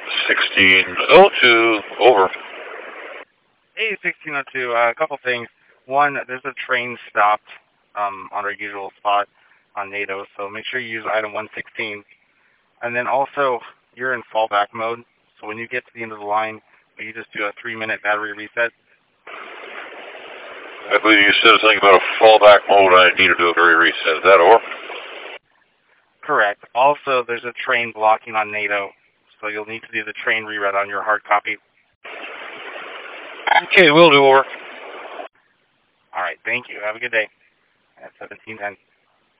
1602, over. Hey, 1602, a couple things. One, there's a train stopped on our usual spot on NATO, so make sure you use item 116. And then also, you're in fallback mode, so when you get to the end of the line, you just do a 3-minute battery reset. I believe you said something about a fallback mode. I need to do a battery reset. Is that over? Correct. Also, there's a train blocking on NATO, so you'll need to do the train reroute on your hard copy. Okay, we'll do, over. All right, thank you. Have a good day. At 1710.